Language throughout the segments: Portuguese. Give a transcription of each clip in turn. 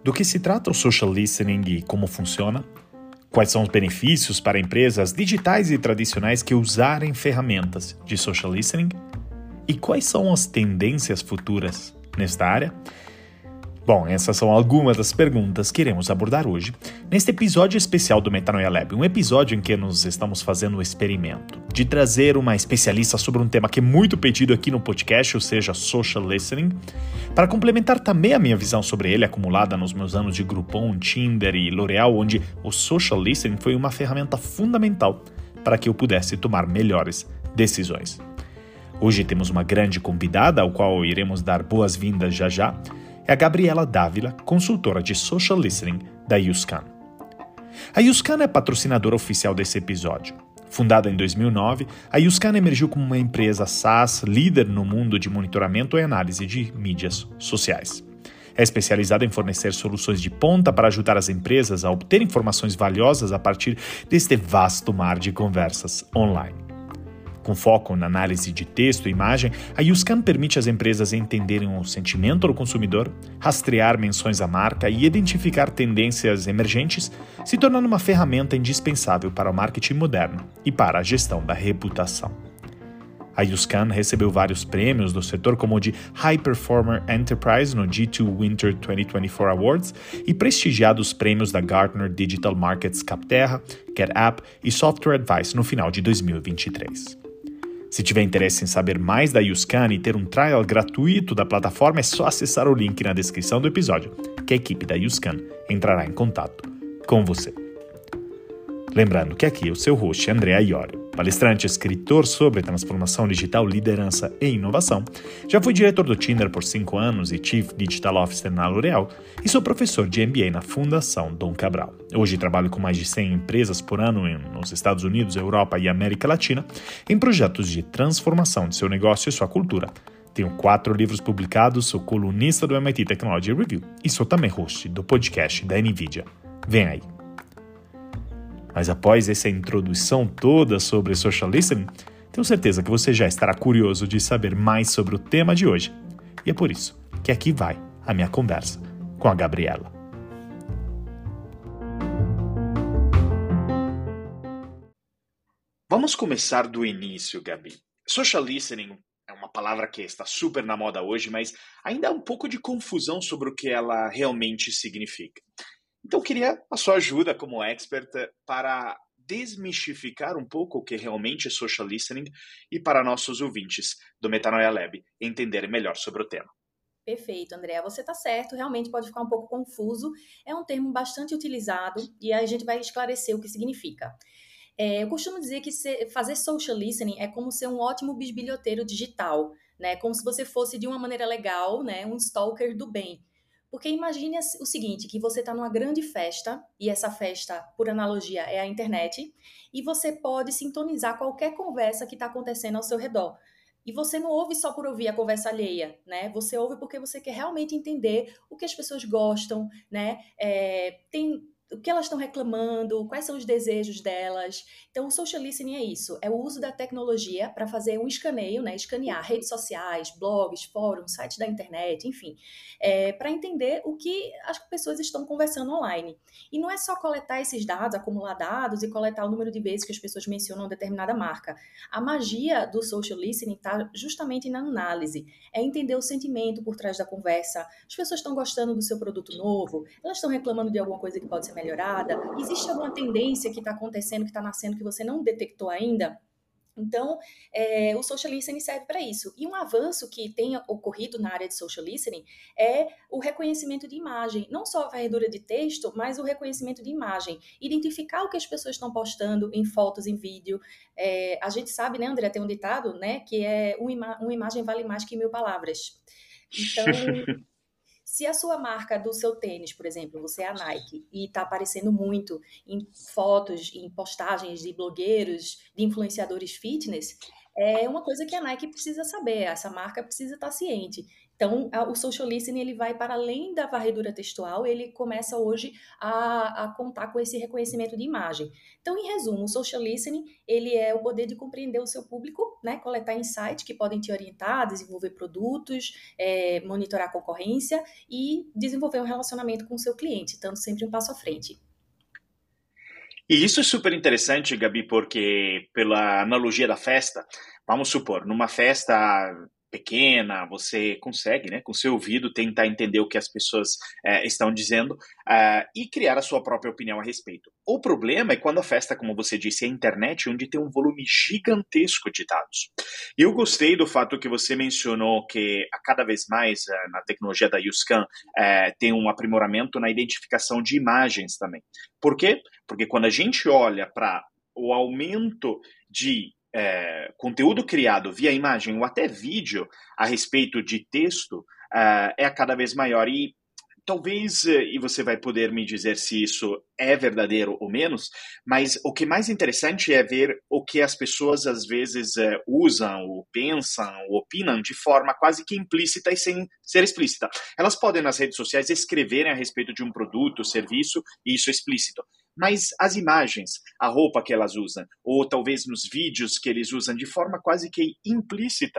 Do que se trata o social listening e como funciona? Quais são os benefícios para empresas digitais e tradicionais que usarem ferramentas de social listening? E quais são as tendências futuras nesta área? Bom, essas são algumas das perguntas que iremos abordar hoje, neste episódio especial do Metanoia Lab, um episódio em que nós estamos fazendo o experimento de trazer uma especialista sobre um tema que é muito pedido aqui no podcast, ou seja, social listening, para complementar também a minha visão sobre ele, acumulada nos meus anos de Groupon, Tinder e L'Oréal, onde o social listening foi uma ferramenta fundamental para que eu pudesse tomar melhores decisões. Hoje temos uma grande convidada, ao qual iremos dar boas-vindas já, é a Gabriela Dávila, consultora de Social Listening da YouScan. A YouScan é patrocinadora oficial desse episódio. Fundada em 2009, a YouScan emergiu como uma empresa SaaS líder no mundo de monitoramento e análise de mídias sociais. É especializada em fornecer soluções de ponta para ajudar as empresas a obter informações valiosas a partir deste vasto mar de conversas online. Com foco na análise de texto e imagem, a YouScan permite às empresas entenderem o sentimento do consumidor, rastrear menções à marca e identificar tendências emergentes, se tornando uma ferramenta indispensável para o marketing moderno e para a gestão da reputação. A YouScan recebeu vários prêmios do setor, como o de High Performer Enterprise no G2 Winter 2024 Awards e prestigiados prêmios da Gartner Digital Markets Capterra, GetApp e Software Advice no final de 2023. Se tiver interesse em saber mais da YouScan e ter um trial gratuito da plataforma, é só acessar o link na descrição do episódio, que a equipe da YouScan entrará em contato com você. Lembrando que aqui é o seu host, André Iorio, palestrante e escritor sobre transformação digital, liderança e inovação. Já fui diretor do Tinder por 5 anos e Chief Digital Officer na L'Oréal e sou professor de MBA na Fundação Dom Cabral. Hoje trabalho com mais de 100 empresas por ano nos Estados Unidos, Europa e América Latina em projetos de transformação de seu negócio e sua cultura. Tenho 4 livros publicados, sou colunista do MIT Technology Review e sou também host do podcast da NVIDIA. Vem aí! Mas após essa introdução toda sobre social listening, tenho certeza que você já estará curioso de saber mais sobre o tema de hoje. E é por isso que aqui vai a minha conversa com a Gabriela. Vamos começar do início, Gabi. Social listening é uma palavra que está super na moda hoje, mas ainda há um pouco de confusão sobre o que ela realmente significa. Então, eu queria a sua ajuda como expert para desmistificar um pouco o que realmente é social listening e para nossos ouvintes do Metanoia Lab entenderem melhor sobre o tema. Perfeito, Andréa. Você está certo, realmente pode ficar um pouco confuso. É um termo bastante utilizado e a gente vai esclarecer o que significa. Eu costumo dizer que fazer social listening é como ser um ótimo bisbilhoteiro digital, né? Como se você fosse, de uma maneira legal, né, um stalker do bem. Porque imagine o seguinte, que você está numa grande festa, e essa festa, por analogia, é a internet, e você pode sintonizar qualquer conversa que está acontecendo ao seu redor. E você não ouve só por ouvir a conversa alheia, né? Você ouve porque você quer realmente entender o que as pessoas gostam, né? O que elas estão reclamando, quais são os desejos delas. Então, o social listening é isso, é o uso da tecnologia para fazer um escaneio, né, escanear redes sociais, blogs, fóruns, sites da internet, enfim, para entender o que as pessoas estão conversando online. E não é só coletar esses dados, acumular dados e coletar o número de vezes que as pessoas mencionam determinada marca. A magia do social listening está justamente na análise, é entender o sentimento por trás da conversa. As pessoas estão gostando do seu produto novo, elas estão reclamando de alguma coisa que pode ser melhorada? Existe alguma tendência que está acontecendo, que está nascendo, que você não detectou ainda? Então, o social listening serve para isso. E um avanço que tem ocorrido na área de social listening é o reconhecimento de imagem. Não só a varredura de texto, mas o reconhecimento de imagem. Identificar o que as pessoas estão postando em fotos, em vídeo. A gente sabe, né, André, tem um ditado, né, que é uma imagem vale mais que 1000 palavras. Então, se a sua marca do seu tênis, por exemplo, você é a Nike, e está aparecendo muito em fotos, em postagens de blogueiros, de influenciadores fitness, é uma coisa que a Nike precisa saber, essa marca precisa estar ciente. Então, o social listening ele vai para além da varredura textual, ele começa hoje a contar com esse reconhecimento de imagem. Então, em resumo, o social listening ele é o poder de compreender o seu público, né, coletar insights que podem te orientar, desenvolver produtos, monitorar a concorrência e desenvolver um relacionamento com o seu cliente, estando sempre um passo à frente. E isso é super interessante, Gabi, porque pela analogia da festa, vamos supor, numa festa pequena, você consegue, né, com seu ouvido, tentar entender o que as pessoas estão dizendo e criar a sua própria opinião a respeito. O problema é quando a festa, como você disse, é a internet, onde tem um volume gigantesco de dados. E eu gostei do fato que você mencionou que a cada vez mais na tecnologia da YouScan tem um aprimoramento na identificação de imagens também. Por quê? Porque quando a gente olha para o aumento de conteúdo criado via imagem ou até vídeo a respeito de texto, é cada vez maior. E talvez, e você vai poder me dizer se isso é verdadeiro ou menos, mas o que é mais interessante é ver o que as pessoas às vezes usam, ou pensam, ou opinam de forma quase que implícita e sem ser explícita. Elas podem nas redes sociais escreverem a respeito de um produto, serviço, e isso é explícito. Mas as imagens, a roupa que elas usam, ou talvez nos vídeos que eles usam de forma quase que implícita,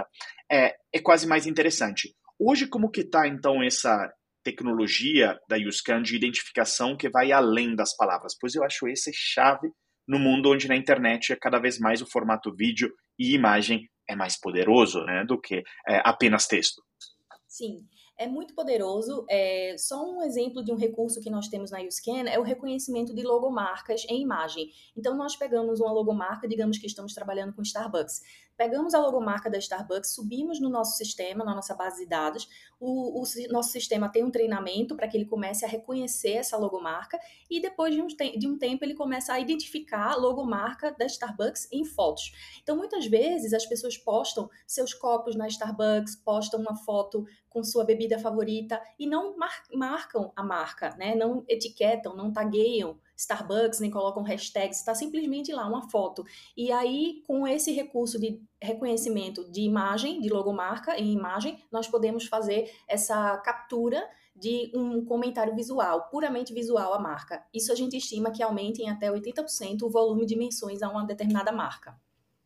é quase mais interessante. Hoje, como que está então essa tecnologia da YouScan de identificação que vai além das palavras? Pois eu acho essa chave no mundo onde na internet é cada vez mais o formato vídeo e imagem é mais poderoso, né, do que apenas texto. Sim, é muito poderoso. Só um exemplo de um recurso que nós temos na YouScan é o reconhecimento de logomarcas em imagem. Então, nós pegamos uma logomarca, digamos que estamos trabalhando com Starbucks. Pegamos a logomarca da Starbucks, subimos no nosso sistema, na nossa base de dados. O nosso sistema tem um treinamento para que ele comece a reconhecer essa logomarca e depois de um tempo ele começa a identificar a logomarca da Starbucks em fotos. Então, muitas vezes, as pessoas postam seus copos na Starbucks, postam uma foto com sua bebida favorita e não marcam a marca, né? Não etiquetam, não tagueiam Starbucks, nem colocam hashtags, está simplesmente lá uma foto. E aí, com esse recurso de reconhecimento de imagem, de logomarca em imagem, nós podemos fazer essa captura de um comentário visual, puramente visual à marca. Isso a gente estima que aumente em até 80% o volume de menções a uma determinada marca.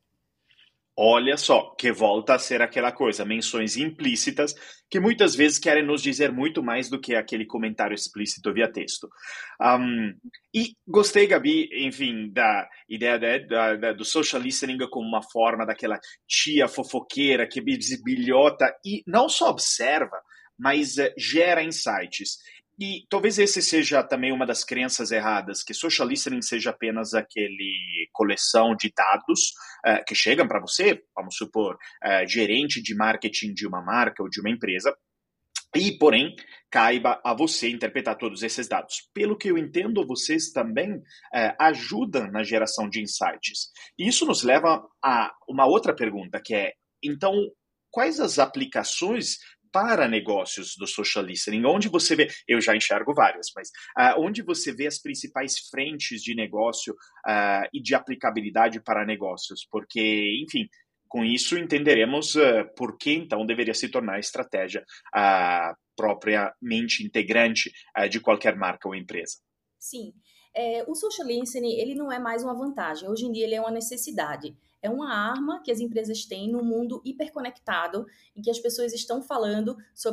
Olha só, que volta a ser aquela coisa, menções implícitas que muitas vezes querem nos dizer muito mais do que aquele comentário explícito via texto. Um, e gostei, Gabi, enfim, da ideia do social listening como uma forma daquela tia fofoqueira que bisbilhota e não só observa, mas gera insights. E talvez esse seja também uma das crenças erradas, que social listening seja apenas aquele coleção de dados que chegam para você, vamos supor, gerente de marketing de uma marca ou de uma empresa, e, porém, caiba a você interpretar todos esses dados. Pelo que eu entendo, vocês também ajudam na geração de insights. E isso nos leva a uma outra pergunta, que é, então, quais as aplicações para negócios do social listening? Onde você vê, eu já enxergo várias, mas onde você vê as principais frentes de negócio e de aplicabilidade para negócios? Porque, enfim, com isso entenderemos por que então deveria se tornar a estratégia propriamente integrante de qualquer marca ou empresa. Sim, o social listening, ele não é mais uma vantagem, hoje em dia ele é uma necessidade. É uma arma que as empresas têm no mundo hiperconectado, em que as pessoas estão falando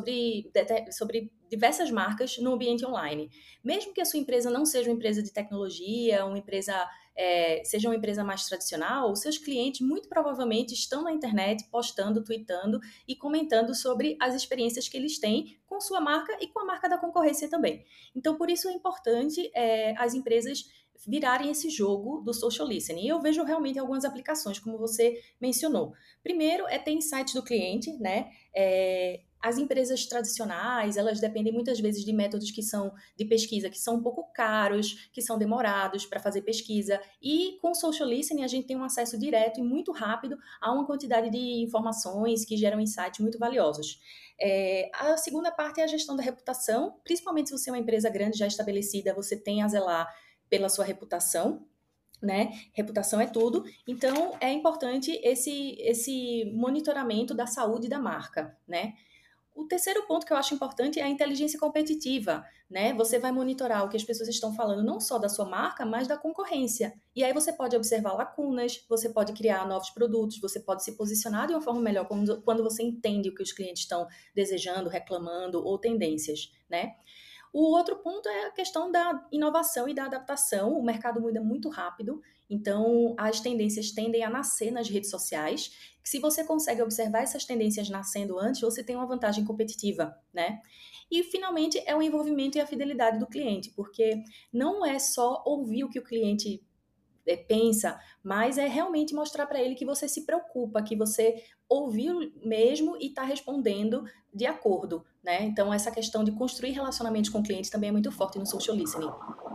sobre diversas marcas no ambiente online. Mesmo que a sua empresa não seja uma empresa de tecnologia, seja uma empresa mais tradicional, os seus clientes muito provavelmente estão na internet postando, tweetando e comentando sobre as experiências que eles têm com sua marca e com a marca da concorrência também. Então, por isso é importante as empresas virarem esse jogo do social listening. E eu vejo realmente algumas aplicações, como você mencionou. Primeiro é ter insights do cliente, né? As empresas tradicionais, elas dependem muitas vezes de métodos que são de pesquisa, que são um pouco caros, que são demorados para fazer pesquisa. E com o social listening, a gente tem um acesso direto e muito rápido a uma quantidade de informações que geram insights muito valiosos. A segunda parte é a gestão da reputação, principalmente se você é uma empresa grande já estabelecida, você tem a zelar pela sua reputação. né? Reputação é tudo. Então, é importante esse monitoramento da saúde da marca, né? O terceiro ponto que eu acho importante é a inteligência competitiva, né? Você vai monitorar o que as pessoas estão falando, não só da sua marca, mas da concorrência. E aí você pode observar lacunas, você pode criar novos produtos, você pode se posicionar de uma forma melhor quando você entende o que os clientes estão desejando, reclamando ou tendências, né? O outro ponto é a questão da inovação e da adaptação. O mercado muda muito rápido, então as tendências tendem a nascer nas redes sociais. Se você consegue observar essas tendências nascendo antes, você tem uma vantagem competitiva, né? E finalmente é o envolvimento e a fidelidade do cliente, porque não é só ouvir o que o cliente pensa, mas é realmente mostrar para ele que você se preocupa, que você ouviu mesmo e está respondendo de acordo, né? Então, essa questão de construir relacionamentos com clientes também é muito forte no social listening.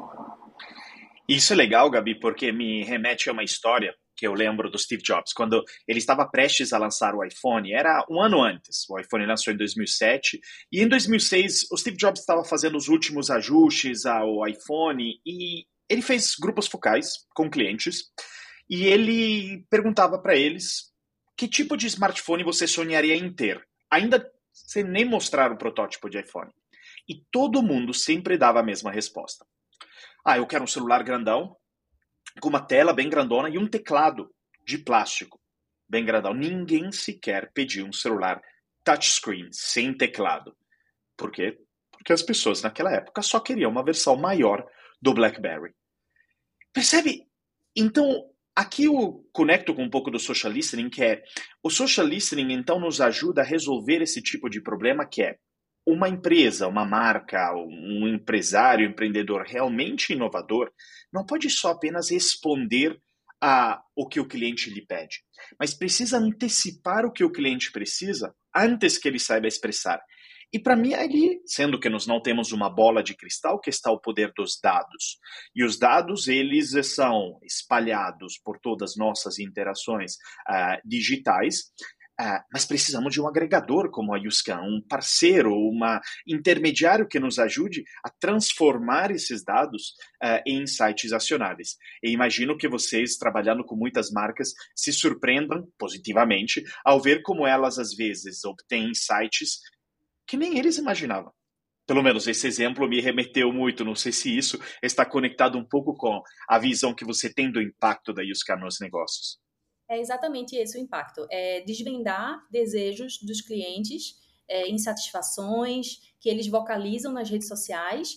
Isso é legal, Gabi, porque me remete a uma história que eu lembro do Steve Jobs, quando ele estava prestes a lançar o iPhone, era um ano antes, o iPhone lançou em 2007, e em 2006 o Steve Jobs estava fazendo os últimos ajustes ao iPhone, e ele fez grupos focais com clientes, e ele perguntava para eles que tipo de smartphone você sonharia em ter, ainda sem nem mostrar o protótipo de iPhone. E todo mundo sempre dava a mesma resposta. Ah, eu quero um celular grandão, com uma tela bem grandona e um teclado de plástico bem grandão. Ninguém sequer pediu um celular touchscreen, sem teclado. Por quê? Porque as pessoas naquela época só queriam uma versão maior do BlackBerry. Percebe? Então, aqui eu conecto com um pouco do social listening, que é o social listening então nos ajuda a resolver esse tipo de problema que é uma empresa, uma marca, um empresário, um empreendedor realmente inovador, não pode só apenas responder a o que o cliente lhe pede, mas precisa antecipar o que o cliente precisa antes que ele saiba expressar. E para mim, ali, sendo que nós não temos uma bola de cristal, que está o poder dos dados. E os dados, eles são espalhados por todas as nossas interações digitais, mas precisamos de um agregador como a Yuscan, um parceiro, um intermediário que nos ajude a transformar esses dados em insights acionáveis. E imagino que vocês, trabalhando com muitas marcas, se surpreendam positivamente ao ver como elas, às vezes, obtêm insights que nem eles imaginavam. Pelo menos esse exemplo me remeteu muito. Não sei se isso está conectado um pouco com a visão que você tem do impacto da Yuscan nos negócios. É exatamente esse o impacto. É desvendar desejos dos clientes, insatisfações que eles vocalizam nas redes sociais,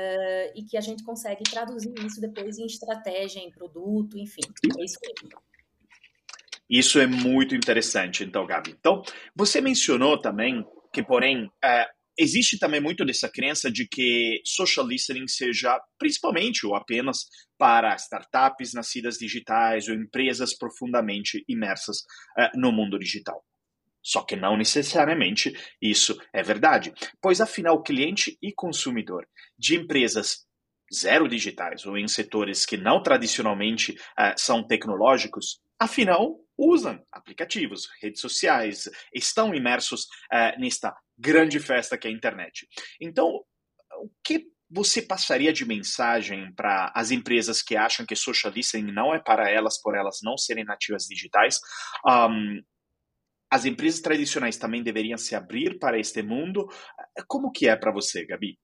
e que a gente consegue traduzir isso depois em estratégia, em produto, enfim. É isso mesmo. Isso é muito interessante, então, Gabi. Então, você mencionou também que, porém, existe também muito dessa crença de que social listening seja principalmente ou apenas para startups nascidas digitais ou empresas profundamente imersas no mundo digital. Só que não necessariamente isso é verdade, pois afinal cliente e consumidor de empresas zero digitais ou em setores que não tradicionalmente são tecnológicos, afinal usam aplicativos, redes sociais, estão imersos nesta grande festa que é a internet. Então, o que você passaria de mensagem para as empresas que acham que social listening não é para elas, por elas não serem nativas digitais? As empresas tradicionais também deveriam se abrir para este mundo? Como que é para você, Gabi?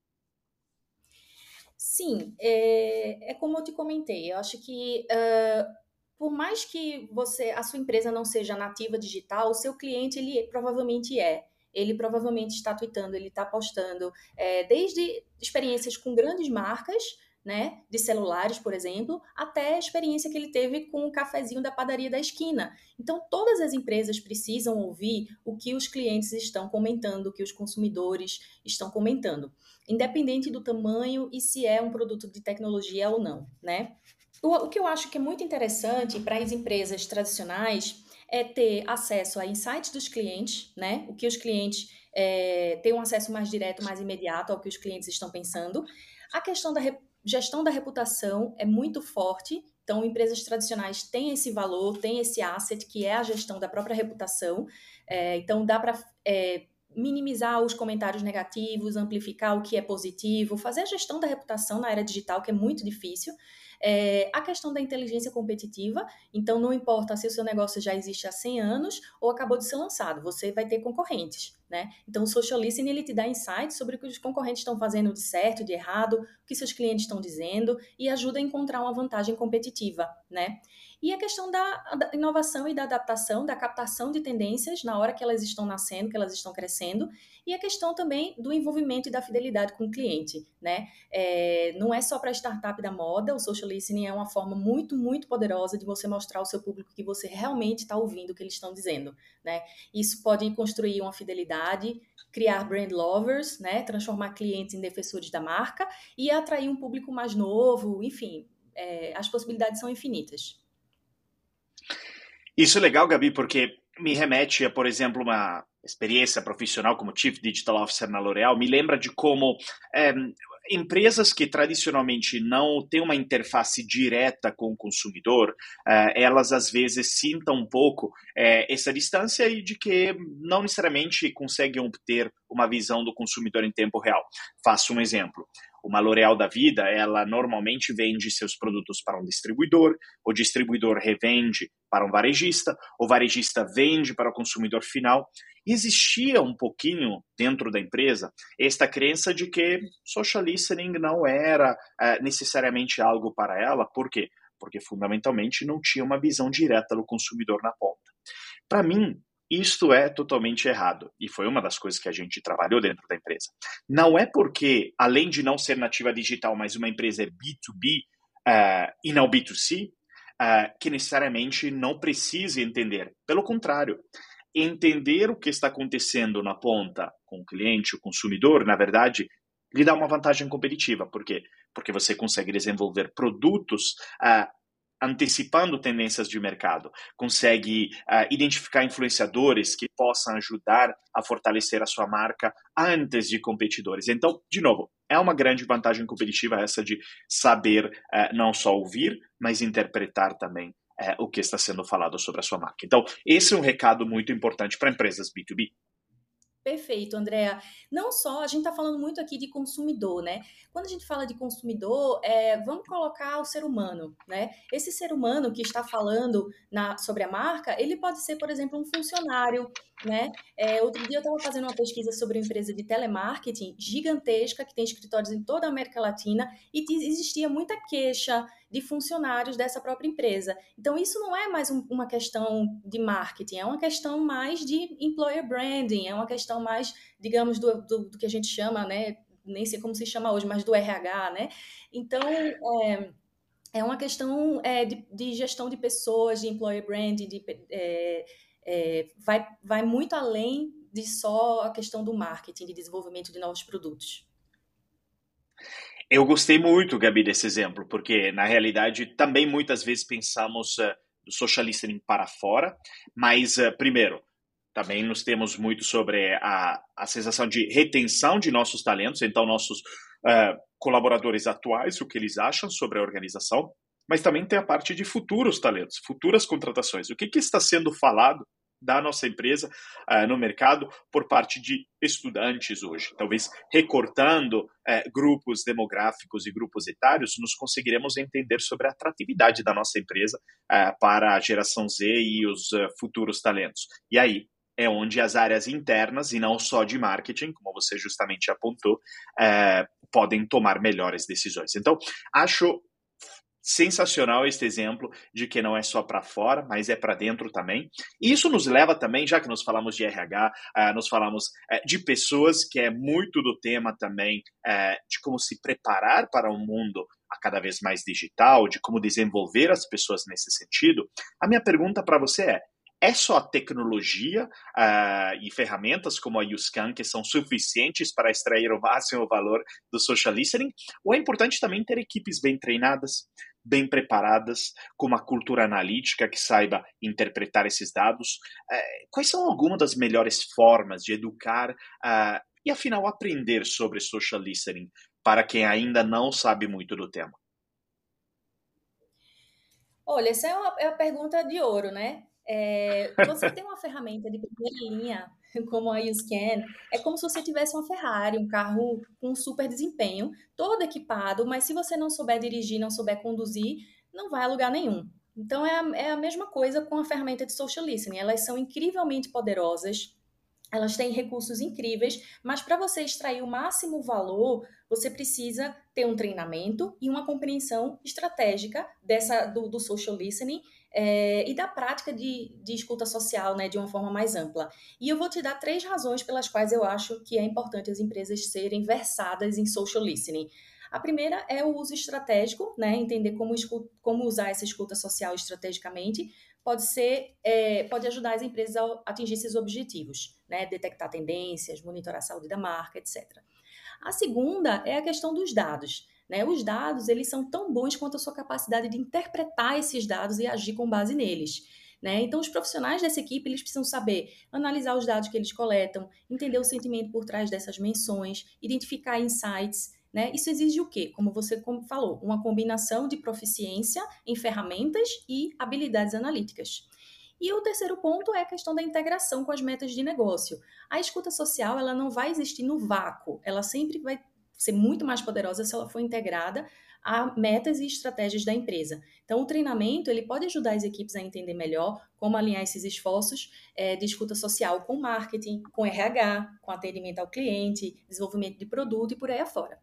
Sim, é como eu te comentei, eu acho que por mais que a sua empresa não seja nativa digital, o seu cliente ele provavelmente é. Ele provavelmente está tweetando, ele está postando, desde experiências com grandes marcas, né, de celulares, por exemplo, até a experiência que ele teve com o cafezinho da padaria da esquina. Então, todas as empresas precisam ouvir o que os clientes estão comentando, o que os consumidores estão comentando, independente do tamanho e se é um produto de tecnologia ou não, né? O que eu acho que é muito interessante para as empresas tradicionais é ter acesso a insights dos clientes, né? O que os clientes têm um acesso mais direto, mais imediato ao que os clientes estão pensando. A questão da gestão da reputação é muito forte. Então, empresas tradicionais têm esse valor, têm esse asset, que é a gestão da própria reputação. Então, dá para minimizar os comentários negativos, amplificar o que é positivo, fazer a gestão da reputação na era digital, que é muito difícil. A questão da inteligência competitiva, então não importa se o seu negócio já existe há 100 anos ou acabou de ser lançado, você vai ter concorrentes, né? Então o social listening, ele te dá insights sobre o que os concorrentes estão fazendo de certo, de errado, o que seus clientes estão dizendo e ajuda a encontrar uma vantagem competitiva, né? E a questão da inovação e da adaptação, da captação de tendências na hora que elas estão nascendo, que elas estão crescendo, e a questão também do envolvimento e da fidelidade com o cliente, né? Não é só para a startup da moda, o social listening é uma forma muito, muito poderosa de você mostrar ao seu público que você realmente está ouvindo o que eles estão dizendo, né? Isso pode construir uma fidelidade, criar brand lovers, né? Transformar clientes em defensores da marca e atrair um público mais novo, enfim, as possibilidades são infinitas. Isso é legal, Gabi, porque me remete a, por exemplo, uma experiência profissional como Chief Digital Officer na L'Oréal, me lembra de como empresas que tradicionalmente não têm uma interface direta com o consumidor, elas às vezes sintam um pouco essa distância e de que não necessariamente conseguem obter uma visão do consumidor em tempo real. Faço um exemplo. Uma L'Oréal da vida, ela normalmente vende seus produtos para um distribuidor, o distribuidor revende para um varejista, o varejista vende para o consumidor final. E existia um pouquinho dentro da empresa esta crença de que social listening não era necessariamente algo para ela. Por quê? Porque fundamentalmente não tinha uma visão direta do consumidor na ponta. Para mim, isto é totalmente errado. E foi uma das coisas que a gente trabalhou dentro da empresa. Não é porque, além de não ser nativa digital, mas uma empresa é B2B e não B2C, que necessariamente não precise entender. Pelo contrário, entender o que está acontecendo na ponta com o cliente, o consumidor, na verdade, lhe dá uma vantagem competitiva. Por quê? Porque você consegue desenvolver produtos antecipando tendências de mercado, consegue identificar influenciadores que possam ajudar a fortalecer a sua marca antes de competidores. Então, de novo, é uma grande vantagem competitiva essa de saber não só ouvir, mas interpretar também o que está sendo falado sobre a sua marca. Então, esse é um recado muito importante para empresas B2B. Perfeito, Andrea. Não só, a gente está falando muito aqui de consumidor, né? Quando a gente fala de consumidor, vamos colocar o ser humano, né? Esse ser humano que está falando sobre a marca, ele pode ser, por exemplo, um funcionário, né? Outro dia eu estava fazendo uma pesquisa sobre uma empresa de telemarketing gigantesca, que tem escritórios em toda a América Latina, e existia muita queixa de funcionários dessa própria empresa. Então, isso não é mais uma questão de marketing, é uma questão mais de employer branding, é uma questão mais, digamos, do que a gente chama, né? Nem sei como se chama hoje, mas do RH, né? Então, é uma questão de gestão de pessoas, de employer branding, vai muito além de só a questão do marketing, de desenvolvimento de novos produtos. Eu gostei muito, Gabi, desse exemplo, porque na realidade também muitas vezes pensamos do social listening para fora, mas primeiro, também nós temos muito sobre a sensação de retenção de nossos talentos, então nossos colaboradores atuais, o que eles acham sobre a organização, mas também tem a parte de futuros talentos, futuras contratações. O que está sendo falado da nossa empresa no mercado por parte de estudantes hoje. Talvez recortando grupos demográficos e grupos etários, nós conseguiremos entender sobre a atratividade da nossa empresa para a geração Z e os futuros talentos. E aí é onde as áreas internas, e não só de marketing, como você justamente apontou, podem tomar melhores decisões. Então, acho sensacional este exemplo de que não é só para fora, mas é para dentro também. E isso nos leva também, já que nós falamos de RH, nós falamos de pessoas, que é muito do tema também de como se preparar para um mundo a cada vez mais digital, de como desenvolver as pessoas nesse sentido. A minha pergunta para você é só a tecnologia e ferramentas como a YouScan que são suficientes para extrair o máximo valor do social listening? Ou é importante também ter equipes bem treinadas, bem preparadas, com uma cultura analítica que saiba interpretar esses dados? Quais são algumas das melhores formas de educar e, afinal, aprender sobre social listening para quem ainda não sabe muito do tema? Olha, essa é a pergunta de ouro, né? Você tem uma ferramenta de primeira linha como a YouScan, é como se você tivesse uma Ferrari, um carro com super desempenho, todo equipado, mas se você não souber dirigir, não souber conduzir, não vai a lugar nenhum. Então é a mesma coisa com a ferramenta de social listening. Elas são incrivelmente poderosas, elas têm recursos incríveis, mas para você extrair o máximo valor, você precisa ter um treinamento e uma compreensão estratégica do social listening e da prática de escuta social, né, de uma forma mais ampla. E eu vou te dar 3 razões pelas quais eu acho que é importante as empresas serem versadas em social listening. A primeira é o uso estratégico, né, entender como usar essa escuta social estrategicamente pode ajudar as empresas a atingir esses objetivos, né? Detectar tendências, monitorar a saúde da marca, etc. A segunda é a questão dos dados. Né? Os dados, eles são tão bons quanto a sua capacidade de interpretar esses dados e agir com base neles. Né? Então, os profissionais dessa equipe, eles precisam saber analisar os dados que eles coletam, entender o sentimento por trás dessas menções, identificar insights, né? Isso exige o quê? Como você falou, uma combinação de proficiência em ferramentas e habilidades analíticas. E o terceiro ponto é a questão da integração com as metas de negócio. A escuta social, ela não vai existir no vácuo, ela sempre vai ser muito mais poderosa se ela for integrada a metas e estratégias da empresa. Então, o treinamento, ele pode ajudar as equipes a entender melhor como alinhar esses esforços de escuta social com marketing, com RH, com atendimento ao cliente, desenvolvimento de produto e por aí afora.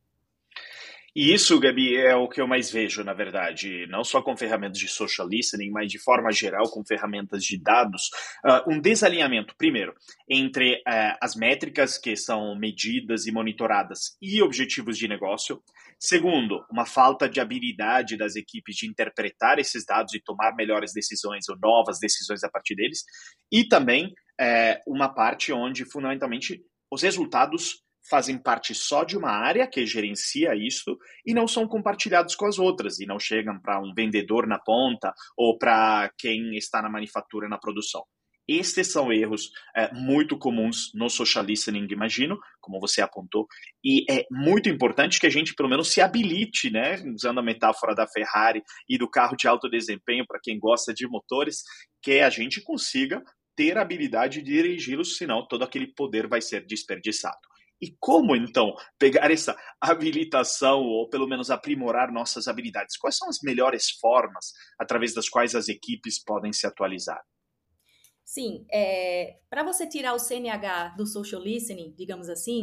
E isso, Gabi, é o que eu mais vejo, na verdade, não só com ferramentas de social listening, mas de forma geral com ferramentas de dados, um desalinhamento, primeiro, entre as métricas que são medidas e monitoradas e objetivos de negócio. Segundo, uma falta de habilidade das equipes de interpretar esses dados e tomar melhores decisões ou novas decisões a partir deles. E também uma parte onde, fundamentalmente, os resultados fazem parte só de uma área que gerencia isso e não são compartilhados com as outras e não chegam para um vendedor na ponta ou para quem está na manufatura, na produção. Estes são erros muito comuns no social listening, imagino, como você apontou, e é muito importante que a gente pelo menos se habilite, né, usando a metáfora da Ferrari e do carro de alto desempenho para quem gosta de motores, que a gente consiga ter a habilidade de dirigi-los, senão todo aquele poder vai ser desperdiçado. E como, então, pegar essa habilitação ou, pelo menos, aprimorar nossas habilidades? Quais são as melhores formas através das quais as equipes podem se atualizar? Sim, para você tirar o CNH do social listening, digamos assim,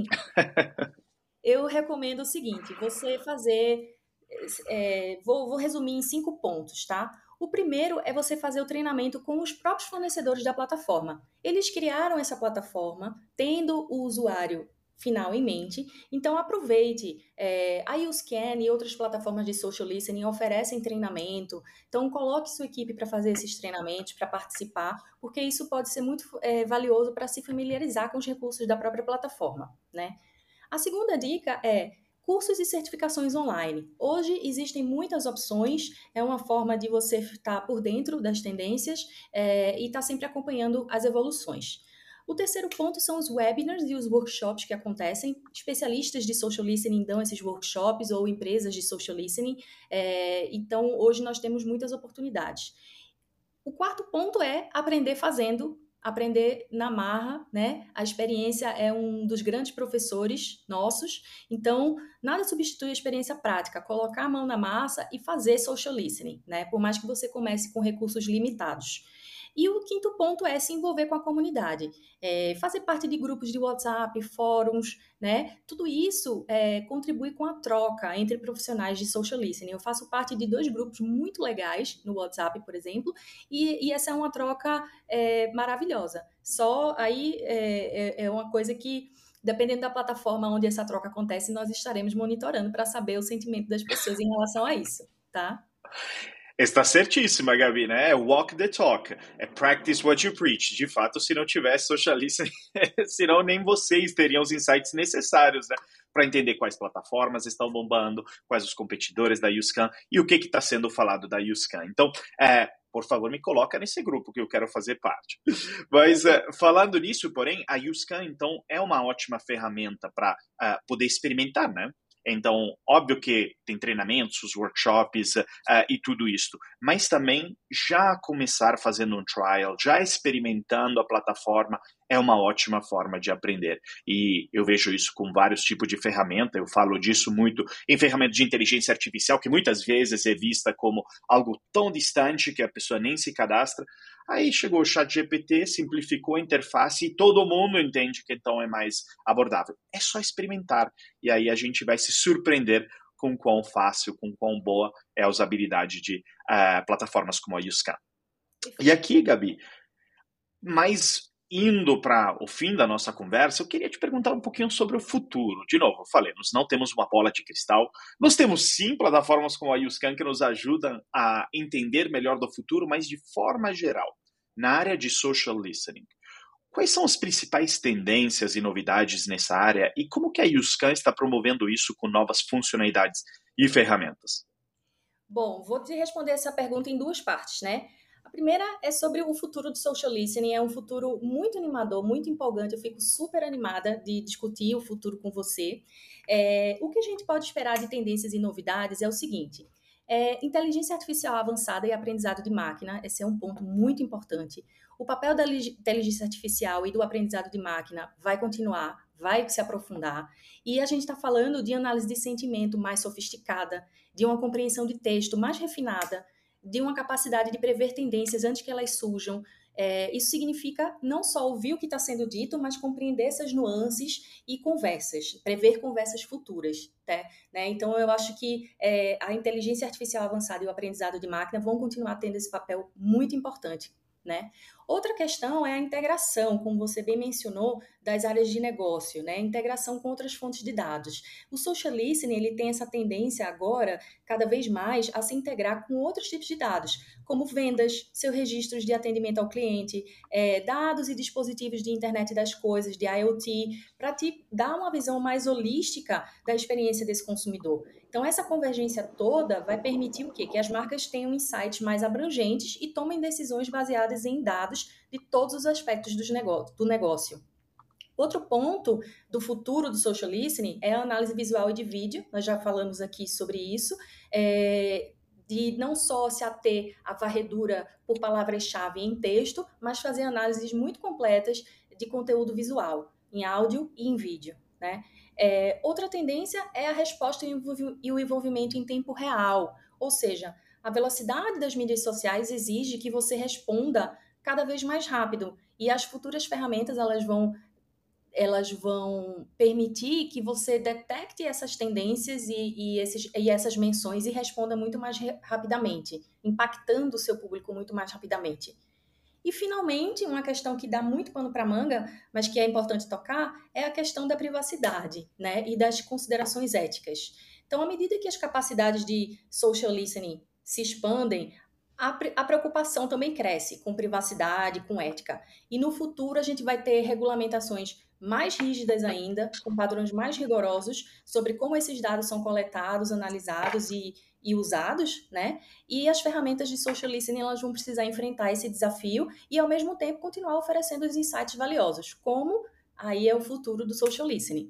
eu recomendo o seguinte, você fazer... vou resumir em 5 pontos, tá? O primeiro é você fazer o treinamento com os próprios fornecedores da plataforma. Eles criaram essa plataforma tendo o usuário final em mente, então aproveite. A YouScan e outras plataformas de social listening oferecem treinamento, então coloque sua equipe para fazer esses treinamentos, para participar, porque isso pode ser muito valioso para se familiarizar com os recursos da própria plataforma, né? A segunda dica é cursos e certificações online. Hoje existem muitas opções, é uma forma de você estar por dentro das tendências e estar sempre acompanhando as evoluções. O terceiro ponto são os webinars e os workshops que acontecem. Especialistas de social listening dão esses workshops ou empresas de social listening. Então, hoje nós temos muitas oportunidades. O quarto ponto é aprender fazendo, aprender na marra, né? A experiência é um dos grandes professores nossos, então nada substitui a experiência prática, colocar a mão na massa e fazer social listening, né? Por mais que você comece com recursos limitados. E o quinto ponto é se envolver com a comunidade, fazer parte de grupos de WhatsApp, fóruns, né? Tudo isso contribui com a troca entre profissionais de social listening. Eu faço parte de 2 grupos muito legais no WhatsApp, por exemplo, e essa é uma troca maravilhosa. Só aí é uma coisa que, dependendo da plataforma onde essa troca acontece, nós estaremos monitorando para saber o sentimento das pessoas em relação a isso, tá? Está certíssima, Gabi, né? Walk the talk. É practice what you preach. De fato, se não tivesse social listening, senão nem vocês teriam os insights necessários, né? Para entender quais plataformas estão bombando, quais os competidores da YouScan e o que está sendo falado da YouScan. Então, por favor, me coloca nesse grupo que eu quero fazer parte. Mas, falando nisso, porém, a YouScan, então, é uma ótima ferramenta para poder experimentar, né? Então, óbvio que tem treinamentos, os workshops e tudo isso, mas também já começar fazendo um trial, já experimentando a plataforma, é uma ótima forma de aprender. E eu vejo isso com vários tipos de ferramenta, eu falo disso muito em ferramentas de inteligência artificial, que muitas vezes é vista como algo tão distante que a pessoa nem se cadastra. Aí chegou o ChatGPT, simplificou a interface e todo mundo entende que então é mais abordável. É só experimentar. E aí a gente vai se surpreender com quão fácil, com quão boa é a usabilidade de plataformas como a YouScan. E aqui, Gabi, mais indo para o fim da nossa conversa, eu queria te perguntar um pouquinho sobre o futuro. De novo, eu falei, nós não temos uma bola de cristal, nós temos sim plataformas como a YouScan que nos ajudam a entender melhor do futuro, mas de forma geral, na área de social listening, quais são as principais tendências e novidades nessa área e como que a YouScan está promovendo isso com novas funcionalidades e ferramentas? Bom, vou te responder essa pergunta em duas partes, né? A primeira é sobre o futuro do social listening. É um futuro muito animador, muito empolgante. Eu fico super animada de discutir o futuro com você. O que a gente pode esperar de tendências e novidades é o seguinte: inteligência artificial avançada e aprendizado de máquina. Esse é um ponto muito importante. O papel da inteligência artificial e do aprendizado de máquina vai continuar, vai se aprofundar. E a gente está falando de análise de sentimento mais sofisticada, de uma compreensão de texto mais refinada, de uma capacidade de prever tendências antes que elas surjam. Isso significa não só ouvir o que está sendo dito, mas compreender essas nuances e conversas, prever conversas futuras. Né? Então, eu acho que a inteligência artificial avançada e o aprendizado de máquina vão continuar tendo esse papel muito importante. Né? Outra questão é a integração, como você bem mencionou, das áreas de negócio, né? Integração com outras fontes de dados. O social listening, ele tem essa tendência agora, cada vez mais, a se integrar com outros tipos de dados, como vendas, seus registros de atendimento ao cliente, dados e dispositivos de internet das coisas, de IoT, para te dar uma visão mais holística da experiência desse consumidor. Então, essa convergência toda vai permitir o quê? Que as marcas tenham insights mais abrangentes e tomem decisões baseadas em dados de todos os aspectos do negócio. Outro ponto do futuro do social listening é a análise visual e de vídeo. Nós já falamos aqui sobre isso. De não só se ater à varredura por palavras-chave em texto, mas fazer análises muito completas de conteúdo visual, em áudio e em vídeo, né? Outra tendência é a resposta e o envolvimento em tempo real, ou seja, a velocidade das mídias sociais exige que você responda cada vez mais rápido, e as futuras ferramentas elas vão permitir que você detecte essas tendências e essas menções e responda muito mais rapidamente, impactando o seu público muito mais rapidamente. E, finalmente, uma questão que dá muito pano para manga, mas que é importante tocar, é a questão da privacidade, né, e das considerações éticas. Então, à medida que as capacidades de social listening se expandem, a preocupação também cresce com privacidade, com ética. E no futuro a gente vai ter regulamentações mais rígidas ainda, com padrões mais rigorosos sobre como esses dados são coletados, analisados e usados, né? E as ferramentas de social listening elas vão precisar enfrentar esse desafio e, ao mesmo tempo, continuar oferecendo os insights valiosos, como aí é o futuro do social listening.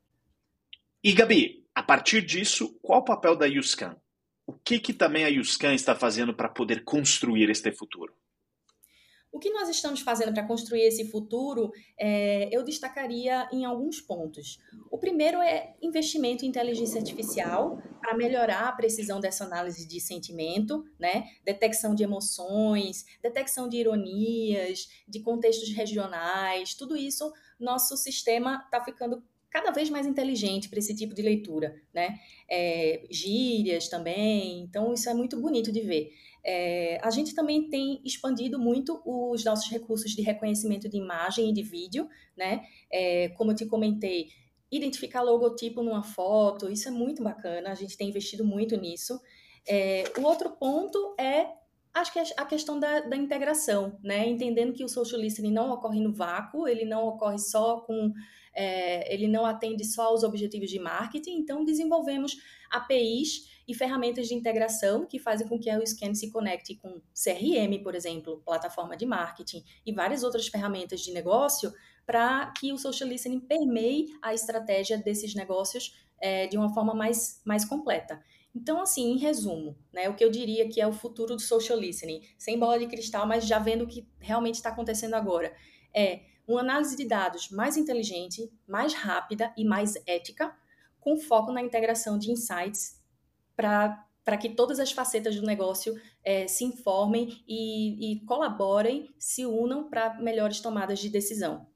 E, Gabi, a partir disso, qual o papel da YouScan? O que também a YouScan está fazendo para poder construir este futuro? O que nós estamos fazendo para construir esse futuro, eu destacaria em alguns pontos. O primeiro é investimento em inteligência artificial para melhorar a precisão dessa análise de sentimento, né? Detecção de emoções, detecção de ironias, de contextos regionais, tudo isso, nosso sistema está ficando cada vez mais inteligente para esse tipo de leitura, né? Gírias também, então isso é muito bonito de ver. A gente também tem expandido muito os nossos recursos de reconhecimento de imagem e de vídeo, né? Como eu te comentei, identificar logotipo numa foto, isso é muito bacana, a gente tem investido muito nisso. O outro ponto acho que é a questão da integração, né? Entendendo que o social listening não ocorre no vácuo, ele não ocorre só ele não atende só aos objetivos de marketing, então desenvolvemos APIs e ferramentas de integração que fazem com que a YouScan se conecte com CRM, por exemplo, plataforma de marketing e várias outras ferramentas de negócio para que o social listening permeie a estratégia desses negócios de uma forma mais completa. Então, assim, em resumo, né, o que eu diria que é o futuro do social listening, sem bola de cristal, mas já vendo o que realmente está acontecendo agora, é uma análise de dados mais inteligente, mais rápida e mais ética, com foco na integração de insights para que todas as facetas do negócio se informem e colaborem, se unam para melhores tomadas de decisão.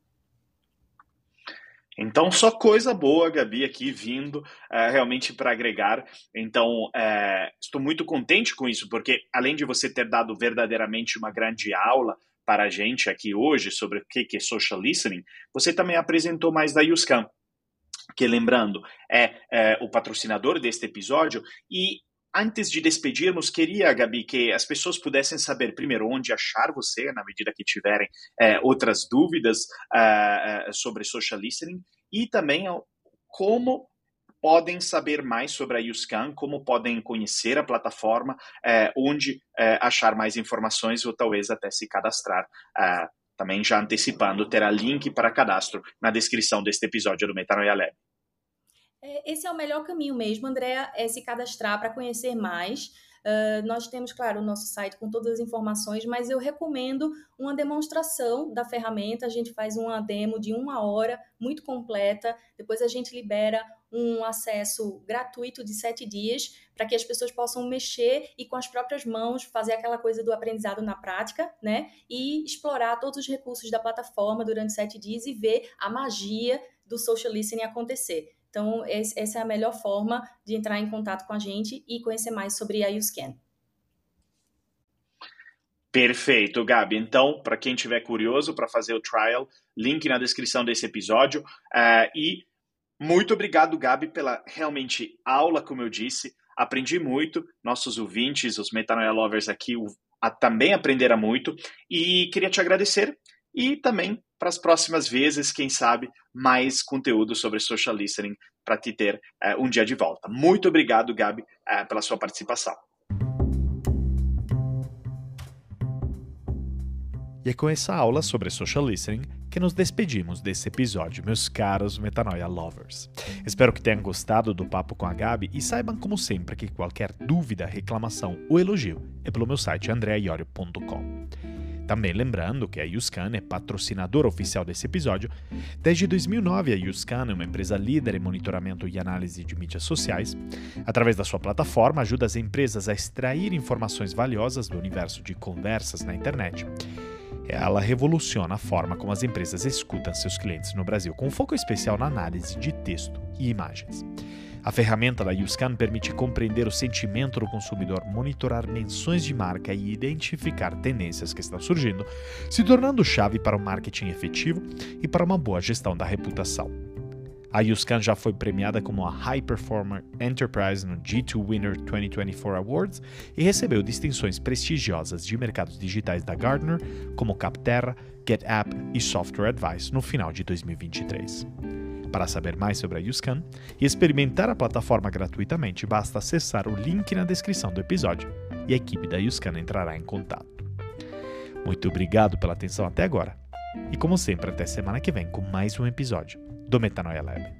Então, só coisa boa, Gabi, aqui vindo realmente para agregar. Então, estou muito contente com isso, porque além de você ter dado verdadeiramente uma grande aula para a gente aqui hoje sobre o que é social listening, você também apresentou mais da YouScan, que, lembrando, é o patrocinador deste episódio. E antes de despedirmos, queria, Gabi, que as pessoas pudessem saber, primeiro, onde achar você, na medida que tiverem outras dúvidas sobre social listening, e também como podem saber mais sobre a YouScan, como podem conhecer a plataforma, onde achar mais informações ou talvez até se cadastrar. Também já antecipando, terá link para cadastro na descrição deste episódio do Metanoia Lab. Esse é o melhor caminho mesmo, Andréa, é se cadastrar para conhecer mais. Nós temos, claro, o nosso site com todas as informações, mas eu recomendo uma demonstração da ferramenta. A gente faz uma demo de 1 hora, muito completa. Depois a gente libera um acesso gratuito de 7 dias para que as pessoas possam mexer e com as próprias mãos fazer aquela coisa do aprendizado na prática, né? E explorar todos os recursos da plataforma durante 7 dias e ver a magia do social listening acontecer. Então, essa é a melhor forma de entrar em contato com a gente e conhecer mais sobre a YouScan. Perfeito, Gabi. Então, para quem estiver curioso para fazer o trial, link na descrição desse episódio. E muito obrigado, Gabi, pela realmente aula, como eu disse. Aprendi muito. Nossos ouvintes, os Metanoia Lovers aqui, também aprenderam muito. E queria te agradecer. E também, para as próximas vezes, quem sabe, mais conteúdo sobre social listening para te ter um dia de volta. Muito obrigado, Gabi, pela sua participação. E é com essa aula sobre social listening que nos despedimos desse episódio, meus caros Metanoia Lovers. Espero que tenham gostado do papo com a Gabi e saibam, como sempre, que qualquer dúvida, reclamação ou elogio é pelo meu site andreaiorio.com. Também lembrando que a YouScan é patrocinadora oficial desse episódio. Desde 2009, a YouScan é uma empresa líder em monitoramento e análise de mídias sociais. Através da sua plataforma, ajuda as empresas a extrair informações valiosas do universo de conversas na internet. Ela revoluciona a forma como as empresas escutam seus clientes no Brasil, com foco especial na análise de texto e imagens. A ferramenta da YouScan permite compreender o sentimento do consumidor, monitorar menções de marca e identificar tendências que estão surgindo, se tornando chave para o marketing efetivo e para uma boa gestão da reputação. A YouScan já foi premiada como a High Performer Enterprise no G2 Winner 2024 Awards e recebeu distinções prestigiosas de mercados digitais da Gartner, como Capterra, GetApp e Software Advice no final de 2023. Para saber mais sobre a YouScan e experimentar a plataforma gratuitamente, basta acessar o link na descrição do episódio e a equipe da YouScan entrará em contato. Muito obrigado pela atenção até agora e, como sempre, até semana que vem com mais um episódio do Metanoia Lab.